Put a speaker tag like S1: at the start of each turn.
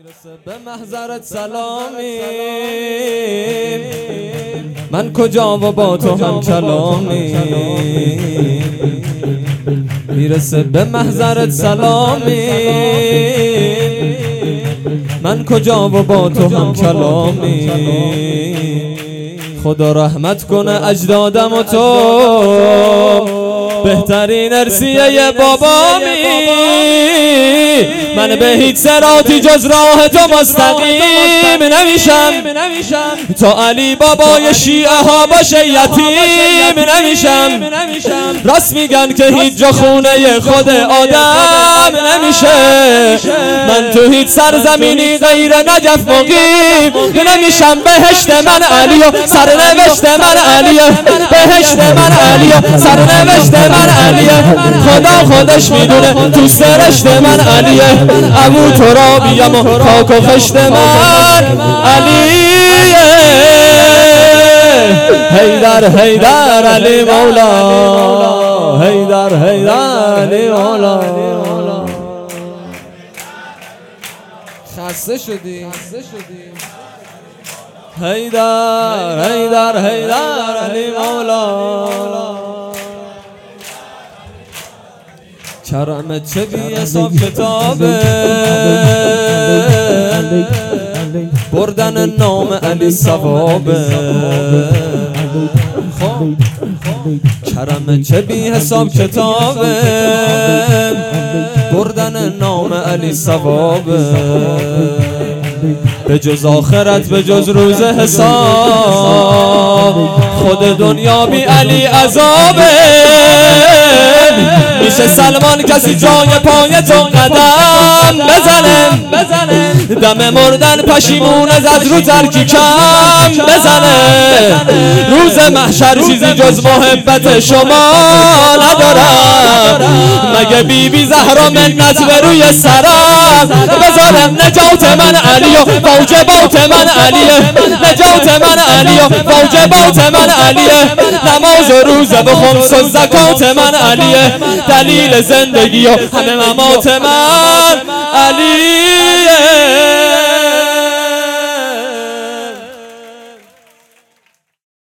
S1: به محضرت سلامی، من کجا و با تو هم کلامی. میرسه به محضرت سلامی، من کجا و با تو هم کلامی. خدا رحمت کنه اجدادم و تو، بهترین ارثیه بابامی. من به هیچ صراطی جز راه تو مستقیم نمیشم، تا علی بابای شیعه ها باشه یتیم نمیشم. راست میگن که هیچ جا خونه خود آدم نمیشه، من تو هیچ سرزمینی غیر نجف مقیم نمیشم. بهشت من علیه، سرنوشت من علیه، بهشت من علیه، سرنوشت من علیه. خدا خودش میدونه تو سرشت من علیه، ابو ترابیم و خاک و خشت من علیه. حیدر حیدر علی مولا، حیدر حیدر علی مولا. خسته شدی حیدر حیدر حیدر علی مولا. کرمت چه بی حساب کتابه، بردن نام علی ثوابه. کرمت چه بی حساب کتابه، بردن نام علی ثوابه. به جز آخرت، به جز روز حساب، خود دنیا بی علی عذابه. میشه سلمان کسی جای پای تو قدم بزنه، دم مردن پشیمون از رو ترکی کم بزنه. روز محشر چیزی جز محبت شما ندارم، مگه بی زهرا منت به روی سرم بذارم. نجات من علیه، واجبات من علیه، نجات من علیه، واجبات من علیه. نماز و روزه و خمس و زکات من علیه، دلیل زندگی و همه ممات من علیه.